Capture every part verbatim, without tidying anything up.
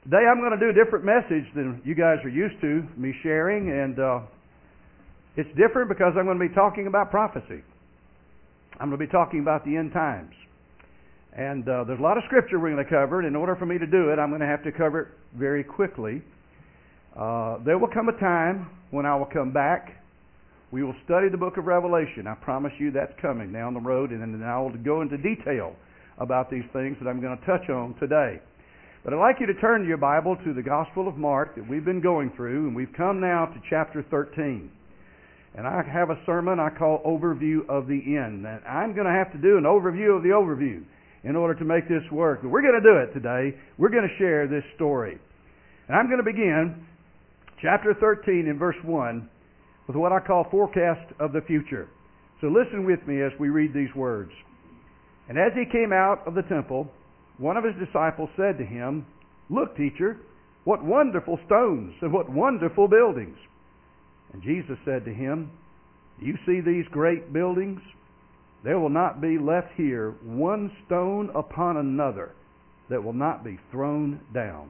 Today I'm going to do a different message than you guys are used to me sharing, and uh, it's different because I'm going to be talking about prophecy. I'm going to be talking about the end times. And uh, there's a lot of scripture we're going to cover, and in order for me to do it, I'm going to have to cover it very quickly. Uh, there will come a time when I will come back. We will study the book of Revelation. I promise you that's coming down the road, and then I will go into detail about these things that I'm going to touch on today. But I'd like you to turn your Bible to the Gospel of Mark that we've been going through, and we've come now to chapter thirteen. And I have a sermon I call Overview of the End. And I'm going to have to do an overview of the overview in order to make this work. But we're going to do it today. We're going to share this story. And I'm going to begin chapter thirteen in verse one with what I call forecast of the future. So listen with me as we read these words. And as he came out of the temple, one of his disciples said to him, "Look, teacher, what wonderful stones and what wonderful buildings." And Jesus said to him, "Do you see these great buildings? There will not be left here one stone upon another that will not be thrown down."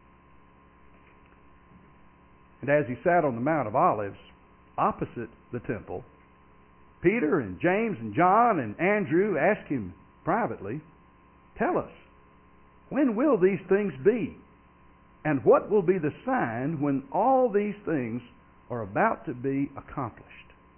And as he sat on the Mount of Olives, opposite the temple, Peter and James and John and Andrew asked him privately, "Tell us, when will these things be? And what will be the sign when all these things are about to be accomplished?"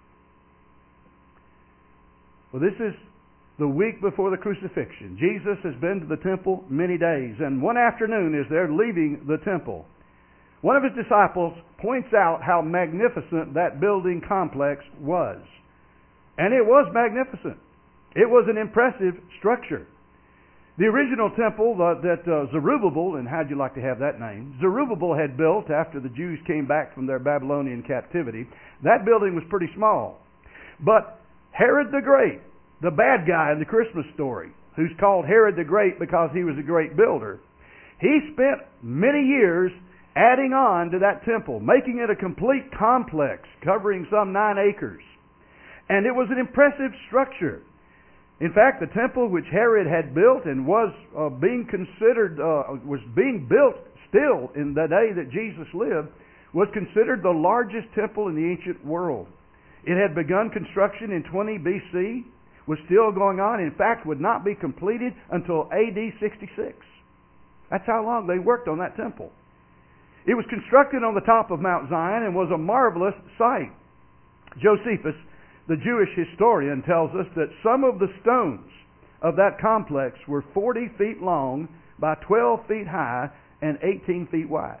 Well, this is the week before the crucifixion. Jesus has been to the temple many days, and one afternoon as they're leaving the temple, one of his disciples points out how magnificent that building complex was. And it was magnificent. It was an impressive structure. The original temple uh, that uh, Zerubbabel, and how'd you like to have that name? Zerubbabel had built after the Jews came back from their Babylonian captivity. That building was pretty small. But Herod the Great, the bad guy in the Christmas story, who's called Herod the Great because he was a great builder, he spent many years adding on to that temple, making it a complete complex covering some nine acres. And it was an impressive structure. In fact, the temple which Herod had built and was uh, being considered, uh, was being built still in the day that Jesus lived, was considered the largest temple in the ancient world. It had begun construction in twenty B C, was still going on, in fact would not be completed until A D sixty-six. That's how long they worked on that temple. It was constructed on the top of Mount Zion and was a marvelous sight. Josephus, the Jewish historian, tells us that some of the stones of that complex were forty feet long by twelve feet high and eighteen feet wide.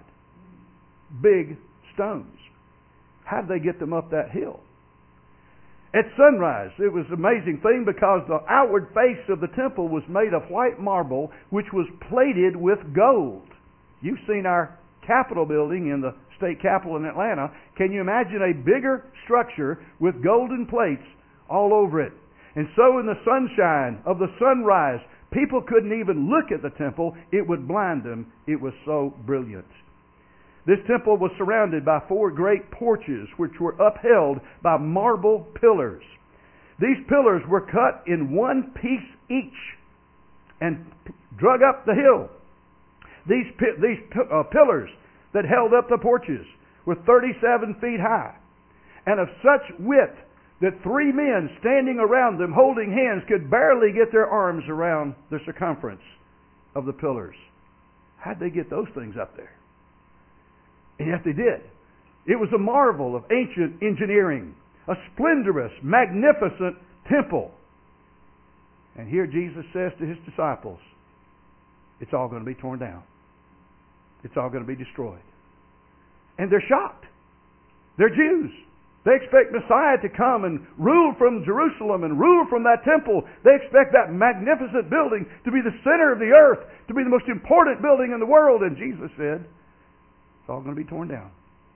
Big stones. How did they get them up that hill? At sunrise, it was an amazing thing because the outward face of the temple was made of white marble, which was plated with gold. You've seen our Capitol building in the state capitol in Atlanta. Can you imagine a bigger structure with golden plates all over it? And so in the sunshine of the sunrise, people couldn't even look at the temple. It would blind them. It was so brilliant. This temple was surrounded by four great porches which were upheld by marble pillars. These pillars were cut in one piece each and drug up the hill. These, these uh, pillars that held up the porches were thirty-seven feet high and of such width that three men standing around them holding hands could barely get their arms around the circumference of the pillars. How'd they get those things up there? And yet they did. It was a marvel of ancient engineering, a splendorous, magnificent temple. And here Jesus says to his disciples, it's all going to be torn down. It's all going to be destroyed. And they're shocked. They're Jews. They expect Messiah to come and rule from Jerusalem and rule from that temple. They expect that magnificent building to be the center of the earth, to be the most important building in the world. And Jesus said, it's all going to be torn down.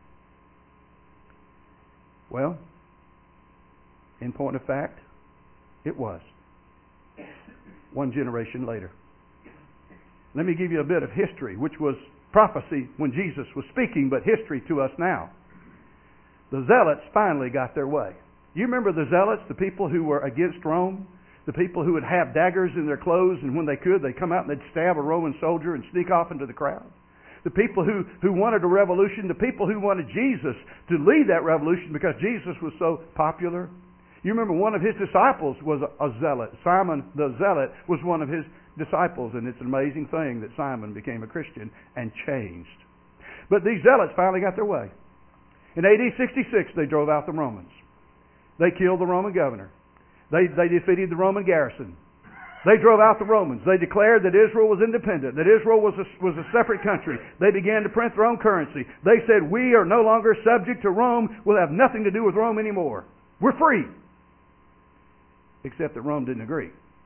Well, in point of fact, it was. One generation later. Let me give you a bit of history, which was prophecy when Jesus was speaking, but history to us now. The Zealots finally got their way. You remember the Zealots, the people who were against Rome? The people who would have daggers in their clothes, and when they could, they'd come out and they'd stab a Roman soldier and sneak off into the crowd. the people who, who wanted a revolution, the people who wanted Jesus to lead that revolution because Jesus was so popular. You remember one of his disciples was a, a zealot. Simon the Zealot was one of his disciples, and it's an amazing thing that Simon became a Christian and changed. But these zealots finally got their way. In A D sixty-six, they drove out the Romans. They killed the Roman governor. They, they defeated the Roman garrison. They drove out the Romans. They declared that Israel was independent, that Israel was a, was a separate country. They began to print their own currency. They said, we are no longer subject to Rome. We'll have nothing to do with Rome anymore. We're free. Except that Rome didn't agree.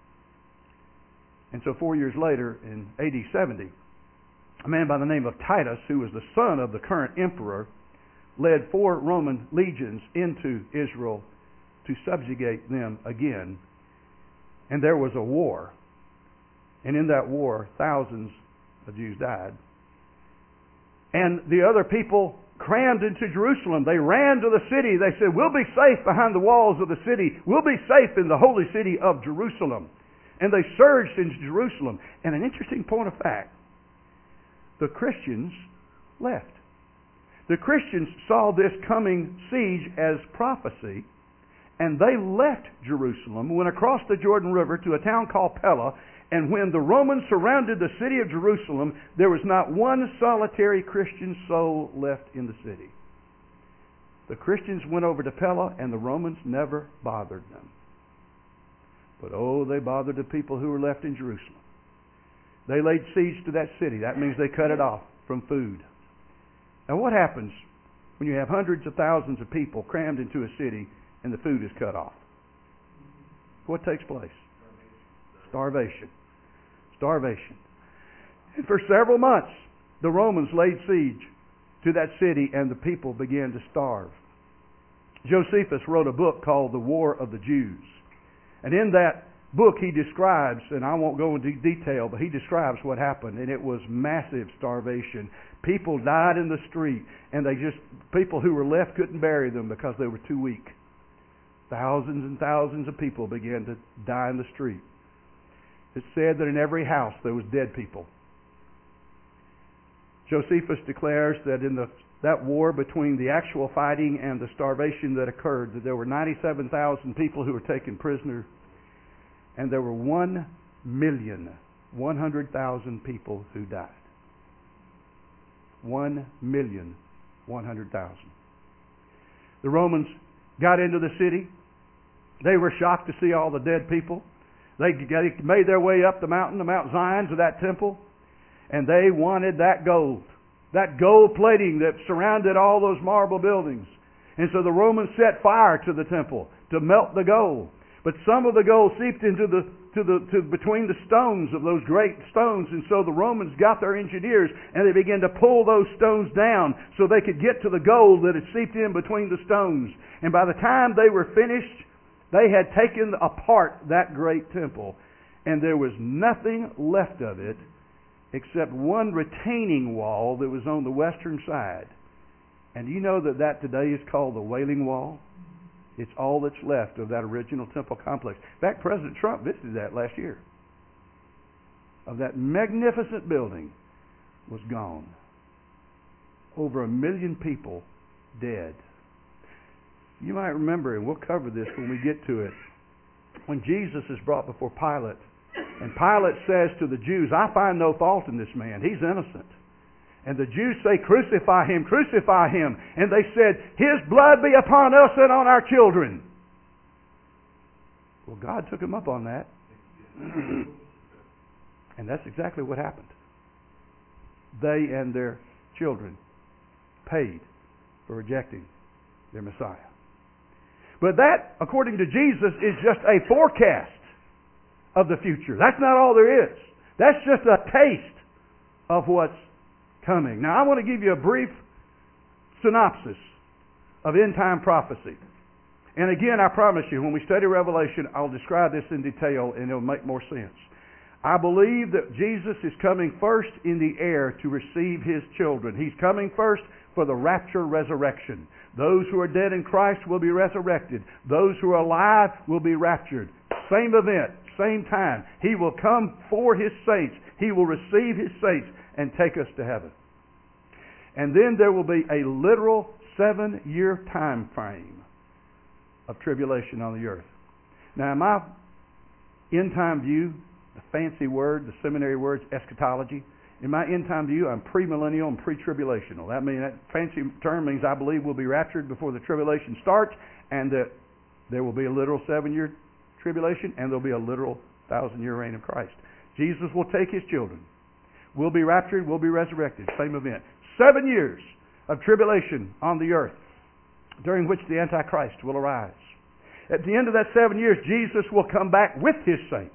And so four years later, in A D seventy, a man by the name of Titus, who was the son of the current emperor, led four Roman legions into Israel to subjugate them again. And there was a war. And in that war, thousands of Jews died. And the other people crammed into Jerusalem. They ran to the city. They said, we'll be safe behind the walls of the city. We'll be safe in the holy city of Jerusalem. And they surged into Jerusalem. And an interesting point of fact, the Christians left. The Christians saw this coming siege as prophecy, and they left Jerusalem, went across the Jordan River to a town called Pella, and when the Romans surrounded the city of Jerusalem, there was not one solitary Christian soul left in the city. The Christians went over to Pella, and the Romans never bothered them. But oh, they bothered the people who were left in Jerusalem. They laid siege to that city. That means they cut it off from food. Now what happens when you have hundreds of thousands of people crammed into a city and the food is cut off? What takes place? Starvation. Starvation. And for several months, the Romans laid siege to that city and the people began to starve. Josephus wrote a book called The War of the Jews. And in that book he describes, and I won't go into detail, but he describes what happened, and it was massive starvation. People died in the street, and they just, people who were left couldn't bury them because they were too weak. Thousands and thousands of people began to die in the street. It's said that in every house there was dead people. Josephus declares that in the, that war between the actual fighting and the starvation that occurred, that there were ninety-seven thousand people who were taken prisoner, and there were one million one hundred thousand people who died. One million one hundred thousand. The Romans got into the city. They were shocked to see all the dead people. They made their way up the mountain, the Mount Zion, to that temple, and they wanted that gold. That gold plating that surrounded all those marble buildings. And so the Romans set fire to the temple to melt the gold. But some of the gold seeped into the to the to between the stones of those great stones, and so the Romans got their engineers and they began to pull those stones down so they could get to the gold that had seeped in between the stones. And by the time they were finished, they had taken apart that great temple, and there was nothing left of it except one retaining wall that was on the western side. And you know that that today is called the Wailing Wall? It's all that's left of that original temple complex. In fact, President Trump visited that last year. Of that magnificent building was gone. Over a million people dead. You might remember, and we'll cover this when we get to it, when Jesus is brought before Pilate, and Pilate says to the Jews, I find no fault in this man. He's innocent. And the Jews say, crucify him, crucify him. And they said, his blood be upon us and on our children. Well, God took him up on that. And that's exactly what happened. They and their children paid for rejecting their Messiah. But that, according to Jesus, is just a forecast of the future. That's not all there is. That's just a taste of what's coming. Now, I want to give you a brief synopsis of end-time prophecy. And again, I promise you, when we study Revelation, I'll describe this in detail and it'll make more sense. I believe that Jesus is coming first in the air to receive His children. He's coming first for the rapture resurrection. Those who are dead in Christ will be resurrected. Those who are alive will be raptured. Same event, same time. He will come for His saints. He will receive His saints and take us to heaven. And then there will be a literal seven-year time frame of tribulation on the earth. Now, in my end-time view, the fancy word, the seminary words, eschatology, in my end-time view, I'm premillennial and pre-tribulational. That means that fancy term means I believe we'll be raptured before the tribulation starts, and that there will be a literal seven-year tribulation, and there'll be a literal thousand-year reign of Christ. Jesus will take His children. We'll be raptured, we'll be resurrected. Same event. Seven years of tribulation on the earth, during which the Antichrist will arise. At the end of that seven years, Jesus will come back with His saints.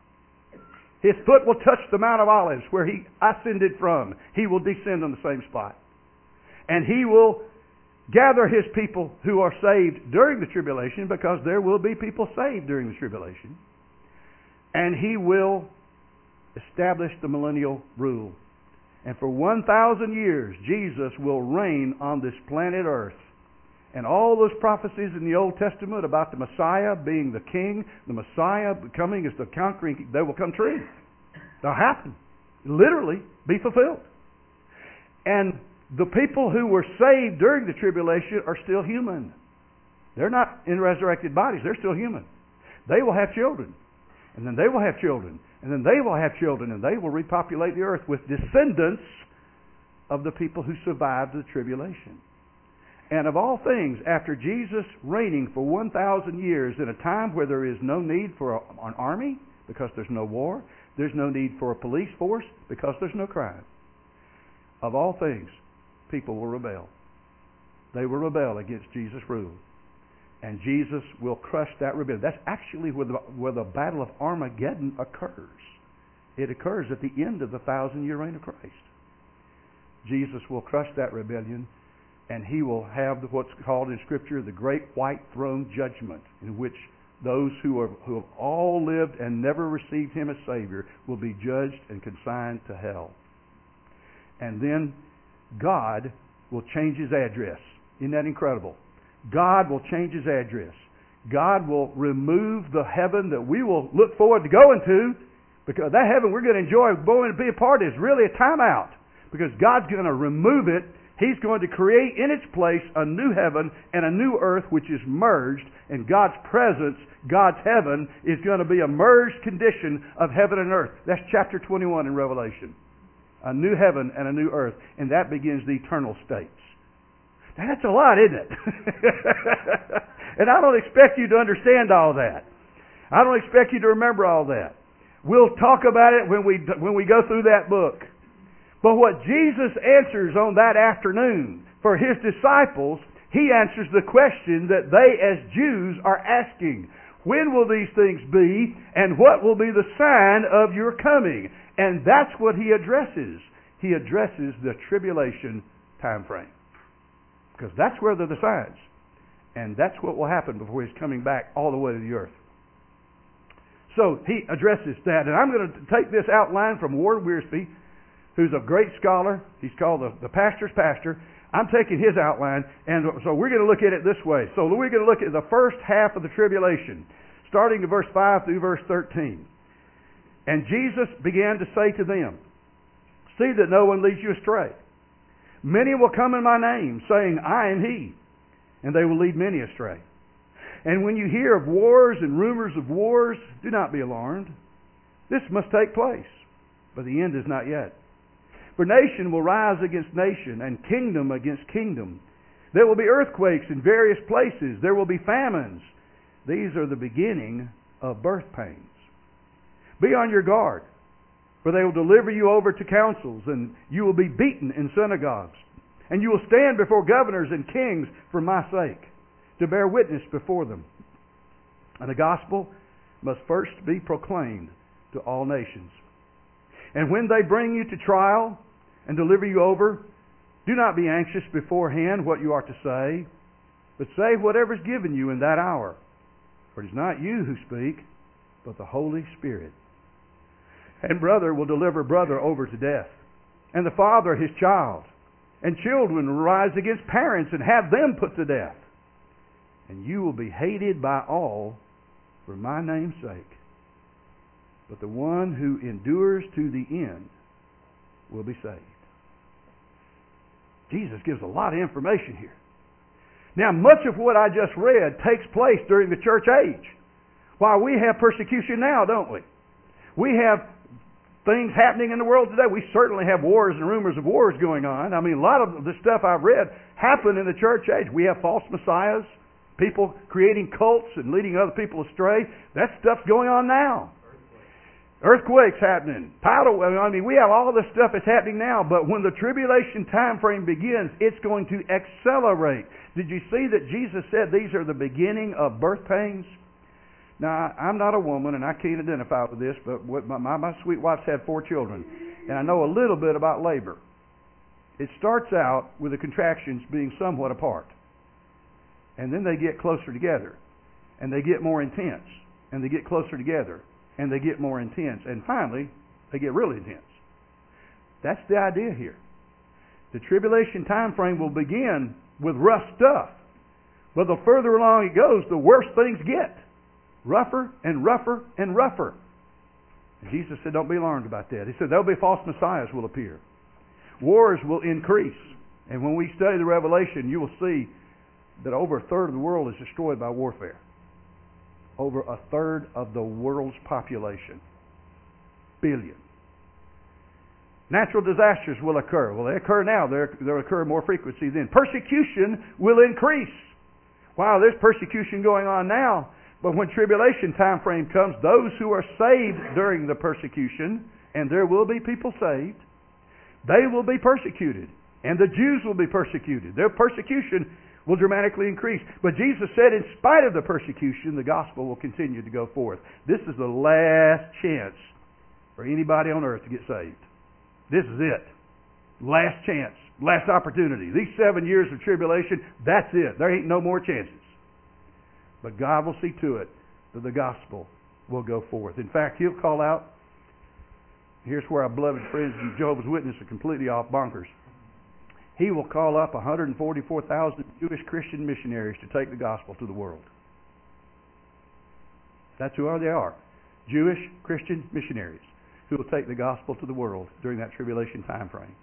His foot will touch the Mount of Olives where He ascended from. He will descend on the same spot. And He will gather His people who are saved during the tribulation, because there will be people saved during the tribulation. And He will establish the millennial rule. And for one thousand years, Jesus will reign on this planet Earth. And all those prophecies in the Old Testament about the Messiah being the king, the Messiah coming as the conquering, they will come true. They'll happen. Literally be fulfilled. And the people who were saved during the tribulation are still human. They're not in resurrected bodies. They're still human. They will have children. And then they will have children. And then they will have children. And they will repopulate the earth with descendants of the people who survived the tribulation. And of all things, after Jesus reigning for one thousand years in a time where there is no need for a, an army because there's no war, there's no need for a police force because there's no crime. Of all things, people will rebel. They will rebel against Jesus' rule. And Jesus will crush that rebellion. That's actually where the, where the battle of Armageddon occurs. It occurs at the end of the thousand-year reign of Christ. Jesus will crush that rebellion, and He will have what's called in Scripture the Great White Throne Judgment, in which those who, are, who have all lived and never received Him as Savior will be judged and consigned to hell. And then God will change His address. Isn't that incredible? God will change His address. God will remove the heaven that we will look forward to going to, because that heaven we're going to enjoy going to be a part of is really a timeout, because God's going to remove it. He's going to create in its place a new heaven and a new earth which is merged, and God's presence, God's heaven, is going to be a merged condition of heaven and earth. That's chapter twenty-one in Revelation. A new heaven and a new earth, and that begins the eternal states. Now, that's a lot, isn't it? And I don't expect you to understand all that. I don't expect you to remember all that. We'll talk about it when we when we go through that book. But what Jesus answers on that afternoon for His disciples, He answers the question that they as Jews are asking. When will these things be, and what will be the sign of your coming? And that's what He addresses. He addresses the tribulation time frame. Because that's where they're the signs. And that's what will happen before He's coming back all the way to the earth. So He addresses that. And I'm going to take this outline from Ward Wiersbe, who's a great scholar. He's called the, the pastor's pastor. I'm taking his outline, and so we're going to look at it this way. So we're going to look at the first half of the tribulation, starting in verse five through verse thirteen. And Jesus began to say to them, "See that no one leads you astray. Many will come in my name, saying, I am He, and they will lead many astray. And when you hear of wars and rumors of wars, do not be alarmed. This must take place, but the end is not yet. For nation will rise against nation, and kingdom against kingdom. There will be earthquakes in various places. There will be famines. These are the beginning of birth pains. Be on your guard, for they will deliver you over to councils, and you will be beaten in synagogues. And you will stand before governors and kings for my sake, to bear witness before them. And the gospel must first be proclaimed to all nations. And when they bring you to trial and deliver you over, do not be anxious beforehand what you are to say, but say whatever is given you in that hour. For it is not you who speak, but the Holy Spirit. And brother will deliver brother over to death, and the father his child. And children will rise against parents and have them put to death. And you will be hated by all for my name's sake. But the one who endures to the end will be saved." Jesus gives a lot of information here. Now, much of what I just read takes place during the church age. While we have persecution now, don't we? We have things happening in the world today. We certainly have wars and rumors of wars going on. I mean, a lot of the stuff I've read happened in the church age. We have false messiahs, people creating cults and leading other people astray. That stuff's going on now. Earthquakes happening. Tidal, I mean, we have all this stuff that's happening now, but when the tribulation time frame begins, it's going to accelerate. Did you see that Jesus said these are the beginning of birth pains? Now, I'm not a woman, and I can't identify with this, but what my, my, my sweet wife's had four children, and I know a little bit about labor. It starts out with the contractions being somewhat apart, and then they get closer together, and they get more intense, and they get closer together, and they get more intense, and finally, they get really intense. That's the idea here. The tribulation time frame will begin with rough stuff, but the further along it goes, the worse things get. Rougher and rougher and rougher. And Jesus said, don't be alarmed about that. He said, there'll be false messiahs will appear. Wars will increase. And when we study the Revelation, you will see that over a third of the world is destroyed by warfare. Over a third of the world's population. Billion. Natural disasters will occur. Well, they occur now. They'll occur more frequency then. Persecution will increase. Wow, there's persecution going on now. But when tribulation time frame comes, those who are saved during the persecution, and there will be people saved, they will be persecuted. And the Jews will be persecuted. Their persecution will dramatically increase. But Jesus said, in spite of the persecution, the gospel will continue to go forth. This is the last chance for anybody on earth to get saved. This is it. Last chance. Last opportunity. These seven years of tribulation, that's it. There ain't no more chances. But God will see to it that the gospel will go forth. In fact, He'll call out, here's where our beloved friends of Jehovah's Witnesses are completely off bonkers. He will call up one hundred forty-four thousand Jewish Christian missionaries to take the gospel to the world. That's who they are. Jewish Christian missionaries who will take the gospel to the world during that tribulation time frame.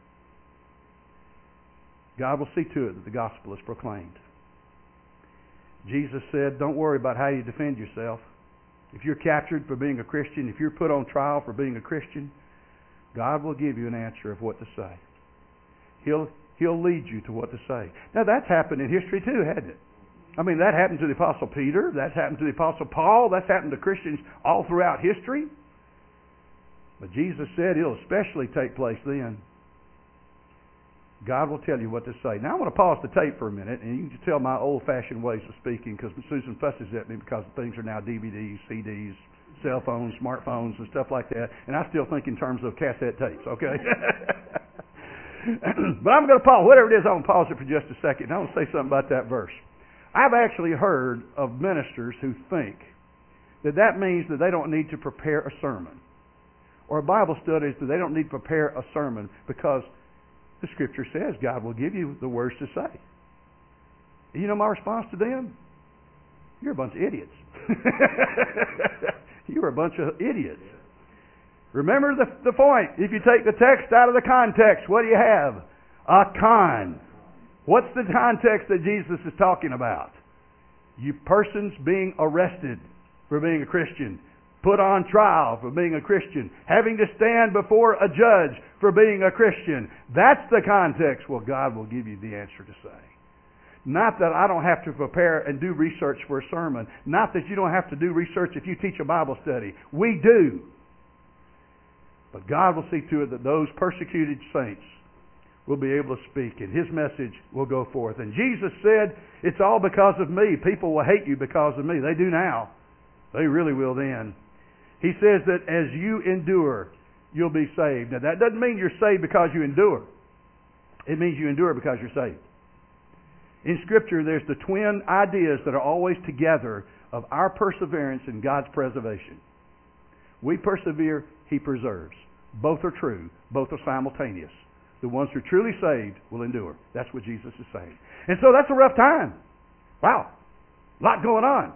God will see to it that the gospel is proclaimed. Jesus said, don't worry about how you defend yourself. If you're captured for being a Christian, if you're put on trial for being a Christian, God will give you an answer of what to say. He'll, he'll lead you to what to say. Now that's happened in history too, hasn't it? I mean, that happened to the Apostle Peter. That's happened to the Apostle Paul. That's happened to Christians all throughout history. But Jesus said it'll especially take place then. God will tell you what to say. Now I want to pause the tape for a minute, and you can tell my old-fashioned ways of speaking, because Susan fusses at me because things are now D V Ds, C Ds, cell phones, smartphones, and stuff like that. And I still think in terms of cassette tapes, okay? But I'm going to pause. Whatever it is, I'm going to pause it for just a second. And I want to say something about that verse. I've actually heard of ministers who think that that means that they don't need to prepare a sermon, or Bible studies that they don't need to prepare a sermon because the Scripture says God will give you the words to say. You know my response to them? You're a bunch of idiots. You're a bunch of idiots. Remember the, the point. If you take the text out of the context, what do you have? A con. What's the context that Jesus is talking about? You persons being arrested for being a Christian, put on trial for being a Christian, having to stand before a judge for being a Christian. That's the context. Well, God will give you the answer to say. Not that I don't have to prepare and do research for a sermon. Not that you don't have to do research if you teach a Bible study. We do. But God will see to it that those persecuted saints will be able to speak, and His message will go forth. And Jesus said, it's all because of me. People will hate you because of me. They do now. They really will then. He says that as you endure, you'll be saved. Now that doesn't mean you're saved because you endure. It means you endure because you're saved. In Scripture, there's the twin ideas that are always together of our perseverance and God's preservation. We persevere, He preserves. Both are true. Both are simultaneous. The ones who are truly saved will endure. That's what Jesus is saying. And so that's a rough time. Wow. A lot going on.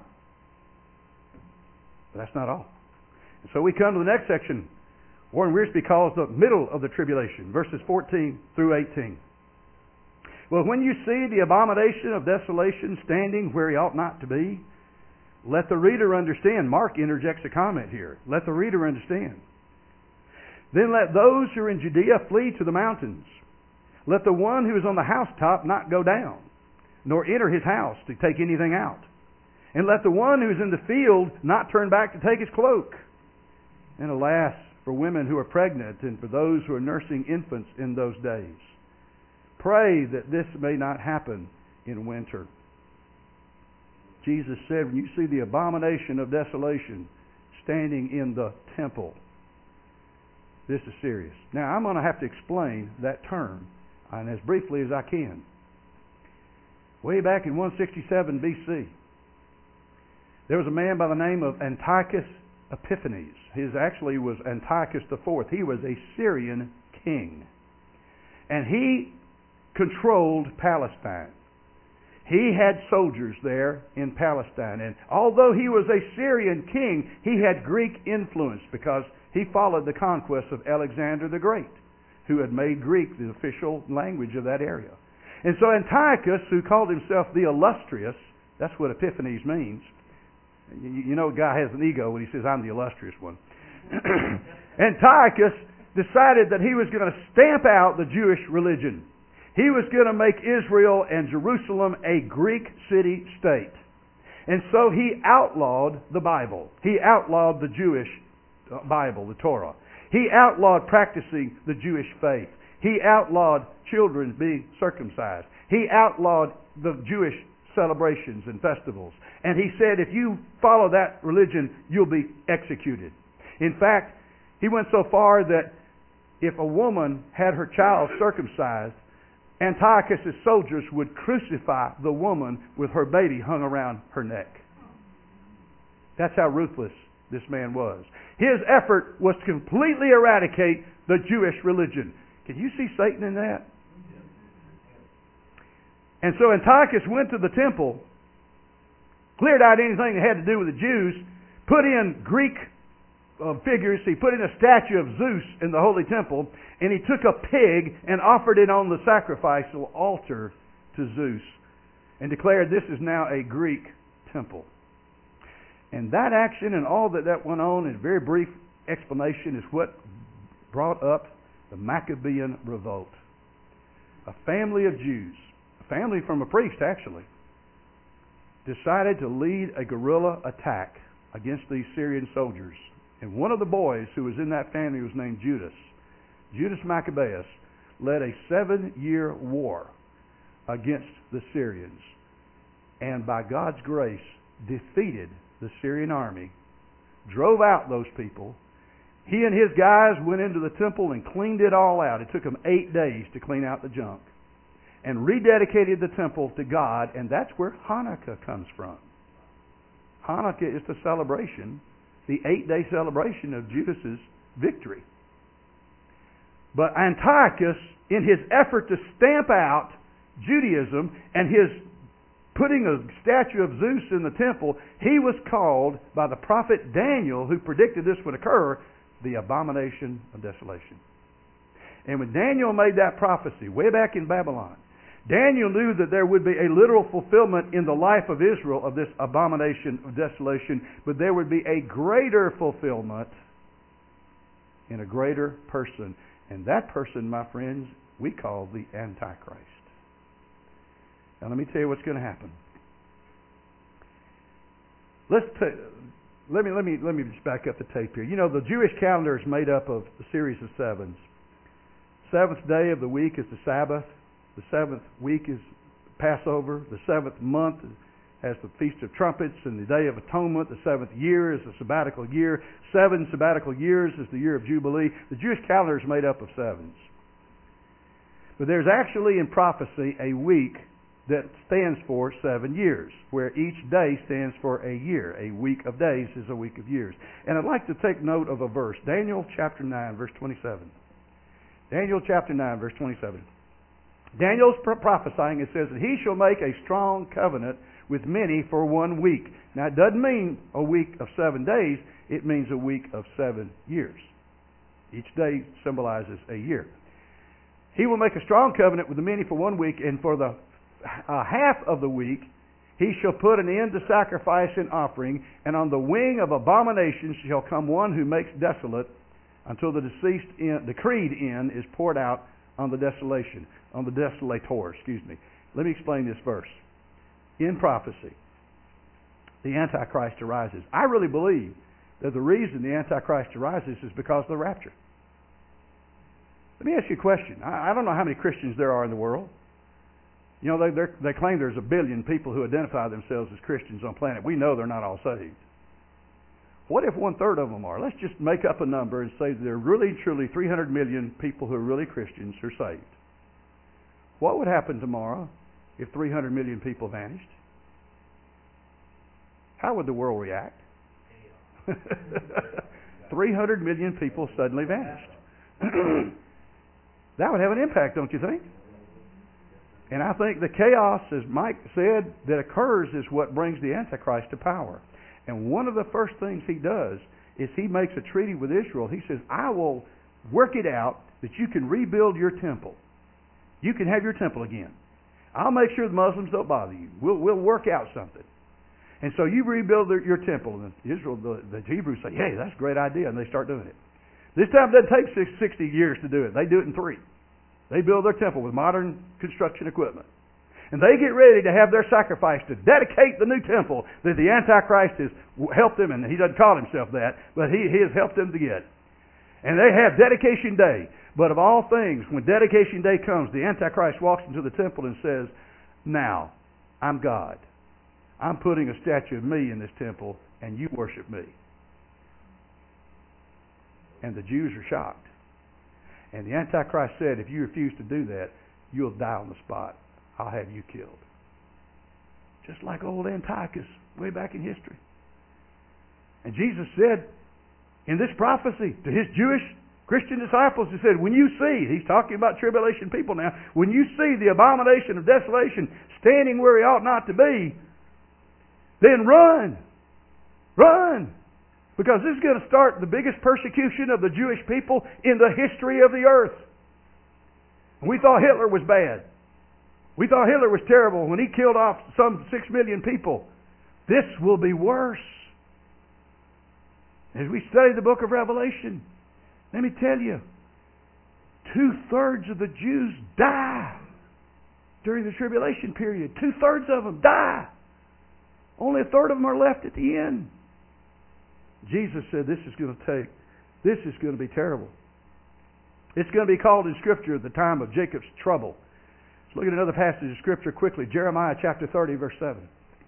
But that's not all. And so we come to the next section. Warren Wiersbe calls the middle of the tribulation, verses fourteen through eighteen. Well, when you see the abomination of desolation standing where he ought not to be, let the reader understand. Mark interjects a comment here. Let the reader understand. Then let those who are in Judea flee to the mountains. Let the one who is on the housetop not go down, nor enter his house to take anything out. And let the one who is in the field not turn back to take his cloak. And alas, for women who are pregnant and for those who are nursing infants in those days. Pray that this may not happen in winter. Jesus said, when you see the abomination of desolation standing in the temple, this is serious. Now, I'm going to have to explain that term, and as briefly as I can. Way back in one sixty-seven B C, there was a man by the name of Antiochus Epiphanes. His actually was Antiochus the Fourth. He was a Syrian king. And he controlled Palestine. He had soldiers there in Palestine. And although he was a Syrian king, he had Greek influence because he followed the conquest of Alexander the Great, who had made Greek the official language of that area. And so Antiochus, who called himself the Illustrious, that's what Epiphanes means. You know a guy has an ego when he says, I'm the illustrious one. Antiochus decided that he was going to stamp out the Jewish religion. He was going to make Israel and Jerusalem a Greek city-state. And so he outlawed the Bible. He outlawed the Jewish Bible, the Torah. He outlawed practicing the Jewish faith. He outlawed children being circumcised. He outlawed the Jewish celebrations and festivals. And he said, if you follow that religion, you'll be executed. In fact, he went so far that if a woman had her child circumcised, Antiochus' soldiers would crucify the woman with her baby hung around her neck. That's how ruthless this man was. His effort was to completely eradicate the Jewish religion. Can you see Satan in that? And so Antiochus went to the temple, cleared out anything that had to do with the Jews, put in Greek uh, figures. He put in a statue of Zeus in the holy temple, and he took a pig and offered it on the sacrificial altar to Zeus and declared this is now a Greek temple. And that action and all that that went on in a very brief explanation is what brought up the Maccabean revolt. A family of Jews, a family from a priest actually, decided to lead a guerrilla attack against these Syrian soldiers. And one of the boys who was in that family was named Judas. Judas Maccabeus led a seven-year war against the Syrians. And by God's grace, defeated the Syrian army, drove out those people. He and his guys went into the temple and cleaned it all out. It took them eight days to clean out the junk. And rededicated the temple to God, and that's where Hanukkah comes from. Hanukkah is the celebration, the eight-day celebration of Judas's victory. But Antiochus, in his effort to stamp out Judaism and his putting a statue of Zeus in the temple, he was called by the prophet Daniel, who predicted this would occur, the abomination of desolation. And when Daniel made that prophecy way back in Babylon, Daniel knew that there would be a literal fulfillment in the life of Israel of this abomination of desolation, but there would be a greater fulfillment in a greater person. And that person, my friends, we call the Antichrist. Now let me tell you what's going to happen. Let's t- let me let me let me just back up the tape here. You know, the Jewish calendar is made up of a series of sevens. Seventh day of the week is the Sabbath. The seventh week is Passover. The seventh month has the Feast of Trumpets and the Day of Atonement. The seventh year is the sabbatical year. Seven sabbatical years is the year of Jubilee. The Jewish calendar is made up of sevens. But there's actually in prophecy a week that stands for seven years, where each day stands for a year. A week of days is a week of years. And I'd like to take note of a verse. Daniel chapter nine, verse twenty-seven. Daniel chapter nine, verse twenty-seven. Daniel's prophesying, it says that he shall make a strong covenant with many for one week. Now it doesn't mean a week of seven days, it means a week of seven years. Each day symbolizes a year. He will make a strong covenant with the many for one week, and for the uh, half of the week he shall put an end to sacrifice and offering, and on the wing of abominations shall come one who makes desolate, until the deceased end, decreed end is poured out on the desolation, on the desolator, excuse me. Let me explain this verse. In prophecy, the Antichrist arises. I really believe that the reason the Antichrist arises is because of the rapture. Let me ask you a question. I, I don't know how many Christians there are in the world. You know, they they claim there's a billion people who identify themselves as Christians on the planet. We know they're not all saved. What if one-third of them are? Let's just make up a number and say there are really, truly three hundred million people who are really Christians who are saved. What would happen tomorrow if three hundred million people vanished? How would the world react? three hundred million people suddenly vanished. That would have an impact, don't you think? And I think the chaos, as Mike said, that occurs is what brings the Antichrist to power. And one of the first things he does is he makes a treaty with Israel. He says, I will work it out that you can rebuild your temple. You can have your temple again. I'll make sure the Muslims don't bother you. We'll, we'll work out something. And so you rebuild their, your temple. And Israel, the, the Hebrews say, hey, that's a great idea. And they start doing it. This time it doesn't take sixty years to do it. They do it in three. They build their temple with modern construction equipment. And they get ready to have their sacrifice to dedicate the new temple that the Antichrist has helped them, and he doesn't call himself that, but he, he has helped them to get. And they have dedication day. But of all things, when dedication day comes, the Antichrist walks into the temple and says, now, I'm God. I'm putting a statue of me in this temple, and you worship me. And the Jews are shocked. And the Antichrist said, if you refuse to do that, you'll die on the spot. I'll have you killed. Just like old Antiochus, way back in history. And Jesus said, in this prophecy to his Jewish Christian disciples, he said, when you see, he's talking about tribulation people now, when you see the abomination of desolation standing where he ought not to be, then run. Run. Because this is going to start the biggest persecution of the Jewish people in the history of the earth. And we thought Hitler was bad. We thought Hitler was terrible when he killed off some six million people. This will be worse. As we study the book of Revelation, let me tell you, two-thirds of the Jews die during the tribulation period. Two-thirds of them die. Only a third of them are left at the end. Jesus said this is going to take, this is going to be terrible. It's going to be called in Scripture the time of Jacob's trouble. Let's look at another passage of Scripture quickly. Jeremiah chapter thirty, verse seven.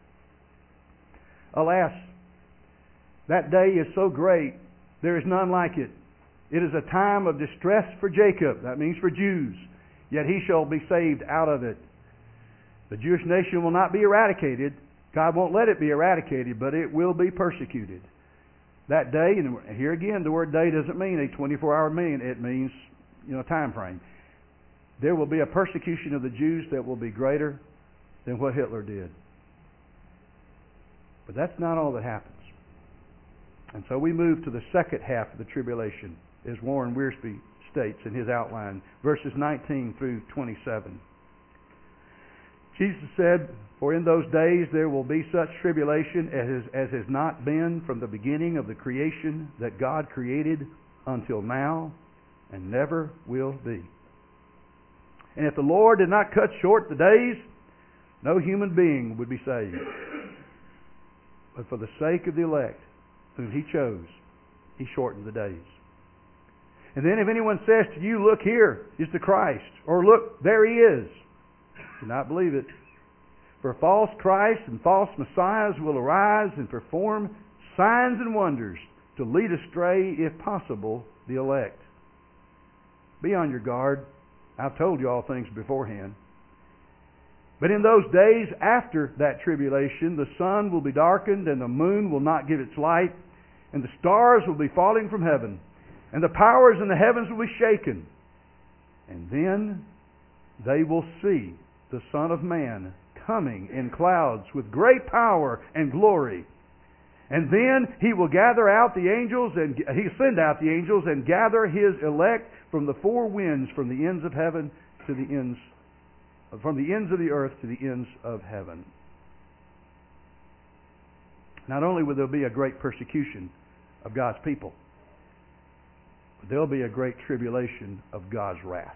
Alas, that day is so great, there is none like it. It is a time of distress for Jacob. That means for Jews. Yet he shall be saved out of it. The Jewish nation will not be eradicated. God won't let it be eradicated, but it will be persecuted. That day, and here again, the word day doesn't mean a twenty-four hour mean. It means, you know, time frame. There will be a persecution of the Jews that will be greater than what Hitler did. But that's not all that happens. And so we move to the second half of the tribulation, as Warren Wiersbe states in his outline, verses nineteen through twenty-seven. Jesus said, for in those days there will be such tribulation as, as has not been from the beginning of the creation that God created until now, and never will be. And if the Lord did not cut short the days, no human being would be saved. But for the sake of the elect, whom He chose, He shortened the days. And then if anyone says to you, look, here is the Christ, or look, there He is, do not believe it. For false Christs and false Messiahs will arise and perform signs and wonders to lead astray, if possible, the elect. Be on your guard. I've told you all things beforehand. But in those days after that tribulation, the sun will be darkened, and the moon will not give its light, and the stars will be falling from heaven, and the powers in the heavens will be shaken. And then they will see the Son of Man coming in clouds with great power and glory. And then He will gather out the angels, and He'll send out the angels and gather His elect from the four winds, from the ends of heaven to the ends, from the ends of the earth to the ends of heaven. Not only will there be a great persecution of God's people, but there'll be a great tribulation of God's wrath.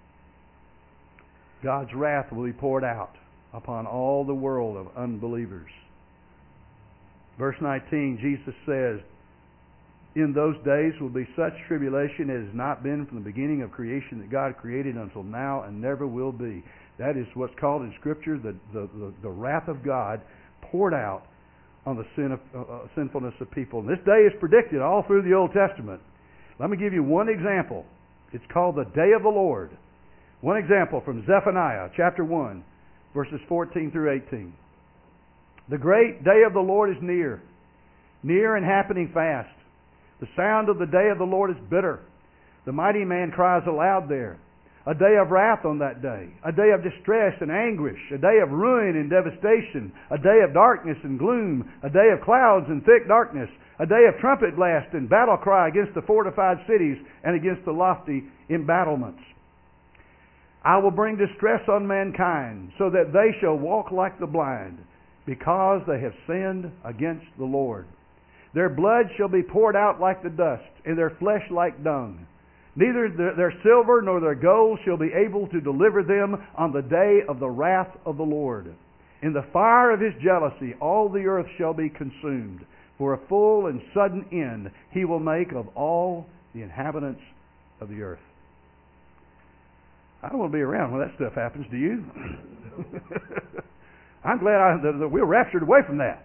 God's wrath will be poured out upon all the world of unbelievers. Verse nineteen, Jesus says, in those days will be such tribulation as has not been from the beginning of creation that God created until now and never will be. That is what's called in Scripture the, the, the, the wrath of God poured out on the sin of, uh, sinfulness of people. And this day is predicted all through the Old Testament. Let me give you one example. It's called the Day of the Lord. One example from Zephaniah chapter one, verses fourteen through eighteen. The great day of the Lord is near, near and happening fast. The sound of the day of the Lord is bitter. The mighty man cries aloud there. A day of wrath on that day. A day of distress and anguish. A day of ruin and devastation. A day of darkness and gloom. A day of clouds and thick darkness. A day of trumpet blast and battle cry against the fortified cities and against the lofty embattlements. I will bring distress on mankind, so that they shall walk like the blind, because they have sinned against the Lord. Their blood shall be poured out like the dust, and their flesh like dung. Neither their silver nor their gold shall be able to deliver them on the day of the wrath of the Lord. In the fire of His jealousy all the earth shall be consumed. For a full and sudden end He will make of all the inhabitants of the earth. I don't want to be around when that stuff happens, do you? I'm glad I, that, that we're raptured away from that.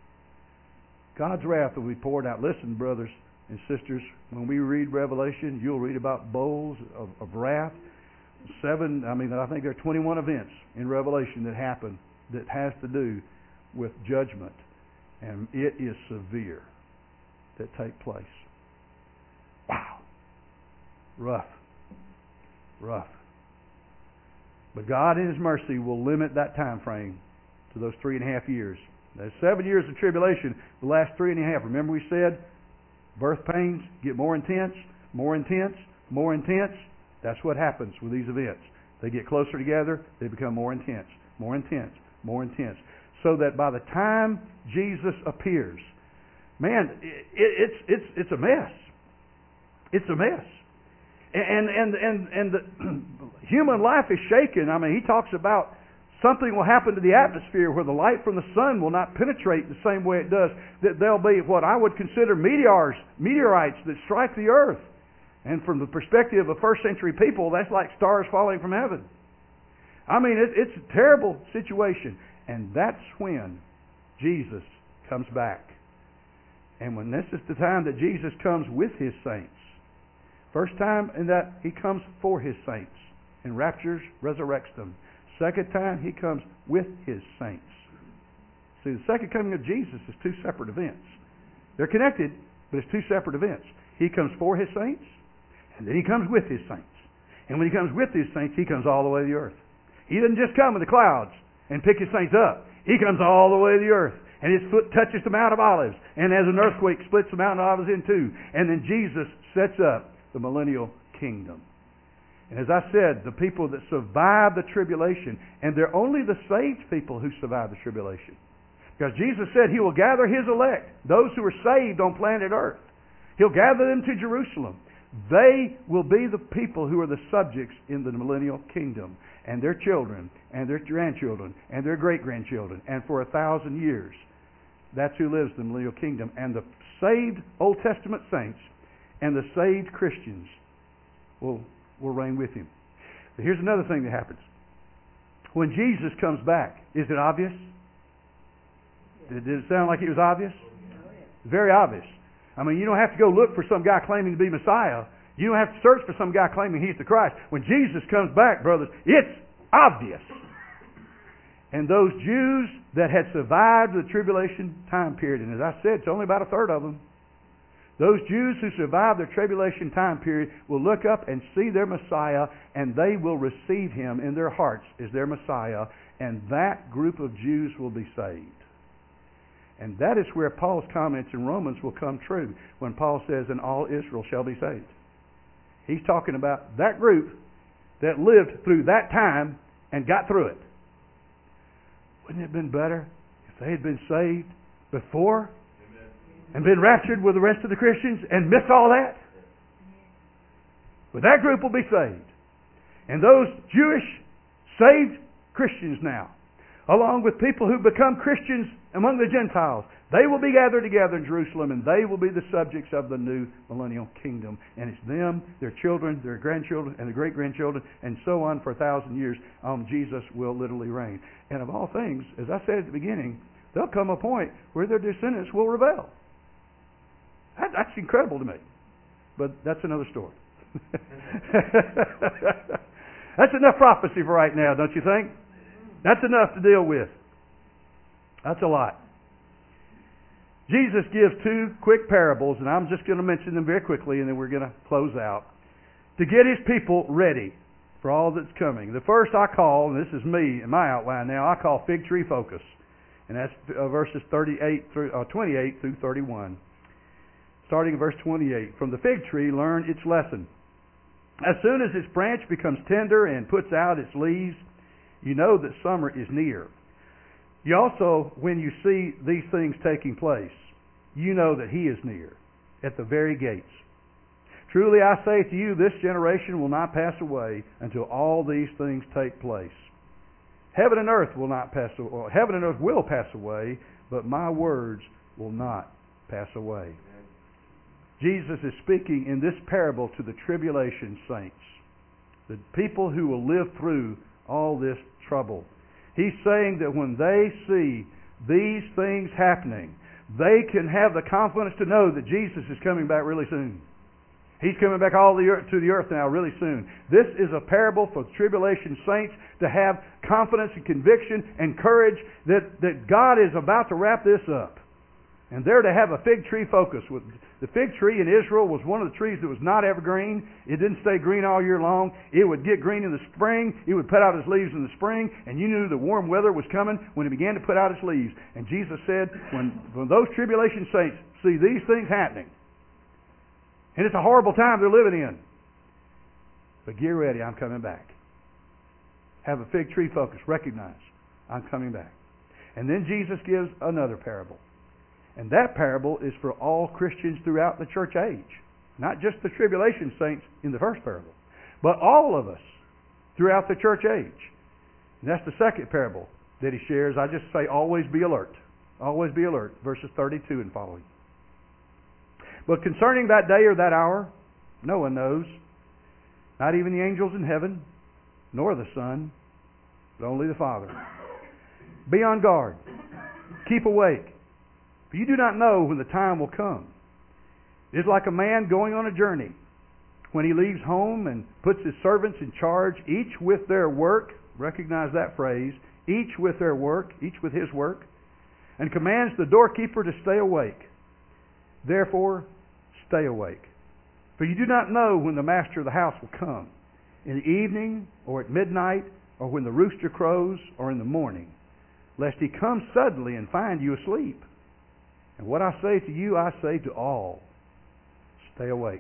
God's wrath will be poured out. Listen, brothers and sisters, when we read Revelation, you'll read about bowls of, of wrath. Seven, I mean, I think there are twenty-one events in Revelation that happen that has to do with judgment. And it is severe that take place. Wow. Rough. Rough. But God in His mercy will limit that time frame to those three and a half years. There's seven years of tribulation. The last three and a half, remember we said, birth pains get more intense, more intense, more intense. That's what happens with these events. They get closer together, they become more intense, more intense, more intense. So that by the time Jesus appears, man, it, it's it's it's a mess. It's a mess. And and and and the human life is shaken. I mean, He talks about something will happen to the atmosphere where the light from the sun will not penetrate the same way it does. That there'll be what I would consider meteors, meteorites that strike the earth. And from the perspective of first century people, that's like stars falling from heaven. I mean, it, it's a terrible situation. And that's when Jesus comes back. And when this is the time that Jesus comes with His saints. First time in that He comes for His saints and raptures, resurrects them. Second time He comes with His saints. See, the second coming of Jesus is two separate events. They're connected, but it's two separate events. He comes for His saints, and then He comes with His saints. And when He comes with His saints, He comes all the way to the earth. He doesn't just come in the clouds and pick His saints up. He comes all the way to the earth. And His foot touches the Mount of Olives. And as an earthquake splits the Mount of Olives in two. And then Jesus sets up the millennial kingdom. And as I said, the people that survive the tribulation, and they're only the saved people who survive the tribulation. Because Jesus said He will gather His elect, those who are saved on planet earth. He'll gather them to Jerusalem. They will be the people who are the subjects in the millennial kingdom. And their children, and their grandchildren, and their great-grandchildren. And for a thousand years, that's who lives in the millennial kingdom. And the saved Old Testament saints and the saved Christians will, will reign with Him. But here's another thing that happens. When Jesus comes back, is it obvious? Did, did it sound like it was obvious? Very obvious. I mean, you don't have to go look for some guy claiming to be Messiah. You don't have to search for some guy claiming He's the Christ. When Jesus comes back, brothers, it's obvious. And those Jews that had survived the tribulation time period, and as I said, it's only about a third of them. Those Jews who survived the tribulation time period will look up and see their Messiah, and they will receive Him in their hearts as their Messiah, and that group of Jews will be saved. And that is where Paul's comments in Romans will come true, when Paul says, and all Israel shall be saved. He's talking about that group that lived through that time and got through it. Wouldn't it have been better if they had been saved before and been raptured with the rest of the Christians and missed all that? But that group will be saved. And those Jewish saved Christians now, along with people who become Christians among the Gentiles, they will be gathered together in Jerusalem, and they will be the subjects of the new millennial kingdom. And it's them, their children, their grandchildren, and their great-grandchildren, and so on for a thousand years. Um, Jesus will literally reign. And of all things, as I said at the beginning, there'll come a point where their descendants will rebel. That, that's incredible to me. But that's another story. That's enough prophecy for right now, don't you think? That's enough to deal with. That's a lot. Jesus gives two quick parables, and I'm just going to mention them very quickly, and then we're going to close out, to get His people ready for all that's coming. The first I call, and this is me in my outline now, I call fig tree focus. And that's uh, verses thirty-eight through uh, twenty-eight through thirty-one. Starting in verse twenty-eight. From the fig tree learn its lesson. As soon as its branch becomes tender and puts out its leaves, you know that summer is near. You also, when you see these things taking place, you know that He is near, at the very gates. Truly I say to you, this generation will not pass away until all these things take place. Heaven and earth will not pass away. Well, heaven and earth will pass away, but my words will not pass away. Jesus is speaking in this parable to the tribulation saints, the people who will live through all this trouble. He's saying that when they see these things happening, they can have the confidence to know that Jesus is coming back really soon. He's coming back all the earth, to the earth now really soon. This is a parable for tribulation saints to have confidence and conviction and courage that, that God is about to wrap this up. And they're to have a fig tree focus. The fig tree in Israel was one of the trees that was not evergreen. It didn't stay green all year long. It would get green in the spring. It would put out its leaves in the spring. And you knew the warm weather was coming when it began to put out its leaves. And Jesus said, when, when those tribulation saints see these things happening, and it's a horrible time they're living in, but get ready, I'm coming back. Have a fig tree focus. Recognize, I'm coming back. And then Jesus gives another parable. And that parable is for all Christians throughout the church age. Not just the tribulation saints in the first parable, but all of us throughout the church age. And that's the second parable that he shares. I just say, always be alert. Always be alert. Verses thirty-two and following. But concerning that day or that hour, no one knows. Not even the angels in heaven, nor the Son, but only the Father. Be on guard. Keep awake. For you do not know when the time will come. It is like a man going on a journey, when he leaves home and puts his servants in charge, each with their work. Recognize that phrase. Each with their work, each with his work, and commands the doorkeeper to stay awake. Therefore, stay awake. For you do not know when the master of the house will come, in the evening, or at midnight, or when the rooster crows, or in the morning, lest he come suddenly and find you asleep. And what I say to you, I say to all, stay awake.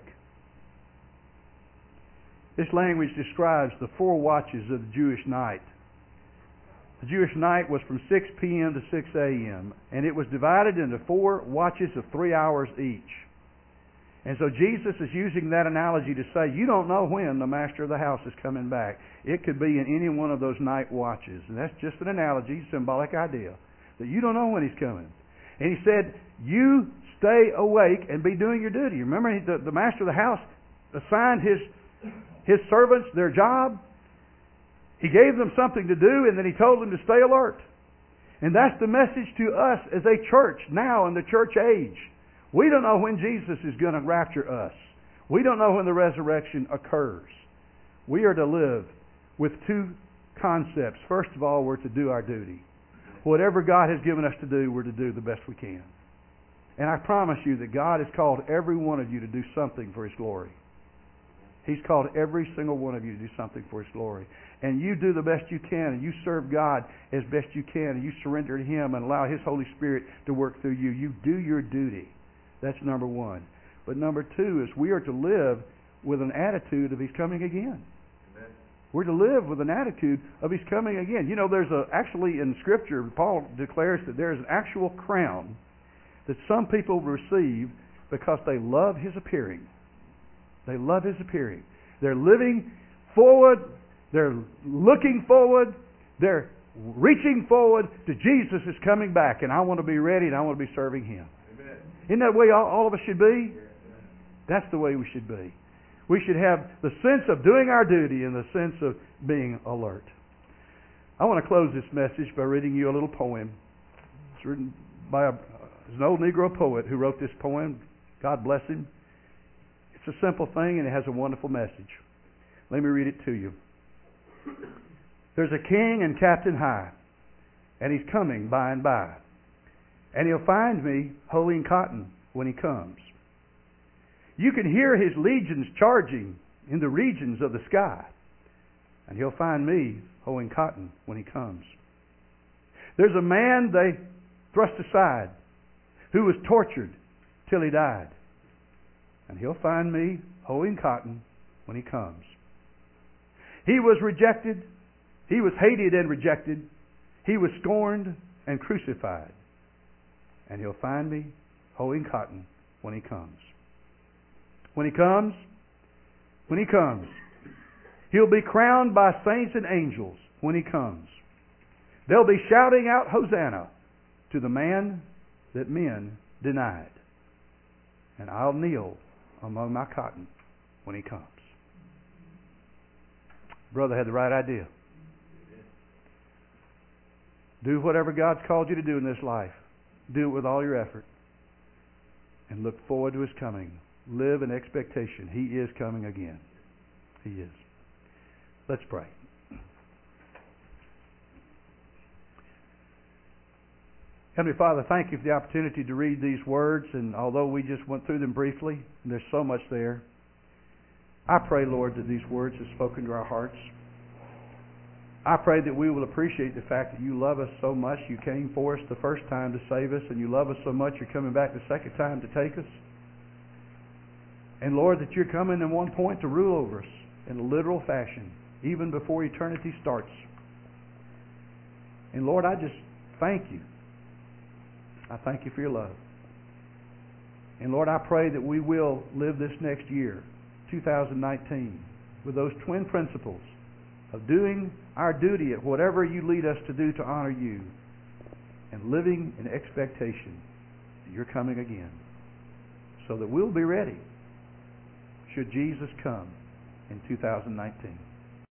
This language describes the four watches of the Jewish night. The Jewish night was from six p.m. to six a.m., and it was divided into four watches of three hours each. And so Jesus is using that analogy to say, you don't know when the master of the house is coming back. It could be in any one of those night watches. And that's just an analogy, symbolic idea, that you don't know when he's coming. And he said, you stay awake and be doing your duty. Remember, the, the master of the house assigned his, his servants their job. He gave them something to do, and then he told them to stay alert. And that's the message to us as a church now in the church age. We don't know when Jesus is going to rapture us. We don't know when the resurrection occurs. We are to live with two concepts. First of all, we're to do our duty. Whatever God has given us to do, we're to do the best we can. And I promise you that God has called every one of you to do something for His glory. He's called every single one of you to do something for His glory. And you do the best you can, and you serve God as best you can, and you surrender to Him and allow His Holy Spirit to work through you. You do your duty. That's number one. But number two is we are to live with an attitude of He's coming again. Amen. We're to live with an attitude of He's coming again. You know, there's a, actually in Scripture, Paul declares that there is an actual crown that some people receive because they love His appearing. They love His appearing. They're living forward. They're looking forward. They're reaching forward to Jesus is coming back, and I want to be ready, and I want to be serving Him. Amen. Isn't that the way all, all of us should be? That's the way we should be. We should have the sense of doing our duty and the sense of being alert. I want to close this message by reading you a little poem. It's written by a, an old Negro poet who wrote this poem. God bless him. It's a simple thing, and it has a wonderful message. Let me read it to you. There's a king and captain high, and he's coming by and by. And he'll find me hoeing cotton when he comes. You can hear his legions charging in the regions of the sky, and he'll find me hoeing cotton when he comes. There's a man they thrust aside who was tortured till he died, and he'll find me hoeing cotton when he comes. He was rejected. He was hated and rejected. He was scorned and crucified. And he'll find me hoeing cotton when he comes. When he comes, when he comes, he'll be crowned by saints and angels when he comes. They'll be shouting out Hosanna to the man that men denied. And I'll kneel among my cotton when he comes. Brother had the right idea. Do whatever God's called you to do in this life. Do it with all your effort. And look forward to His coming. Live in expectation. He is coming again. He is. Let's pray. Heavenly Father, thank you for the opportunity to read these words. And although we just went through them briefly, and there's so much there, I pray, Lord, that these words have spoken to our hearts. I pray that we will appreciate the fact that you love us so much. You came for us the first time to save us, and you love us so much you're coming back the second time to take us. And Lord, that you're coming at one point to rule over us in a literal fashion, even before eternity starts. And Lord, I just thank you. I thank you for your love. And Lord, I pray that we will live this next year, two thousand nineteen, with those twin principles of doing our duty at whatever you lead us to do to honor you, and living in expectation that you're coming again, so that we'll be ready should Jesus come in two thousand nineteen.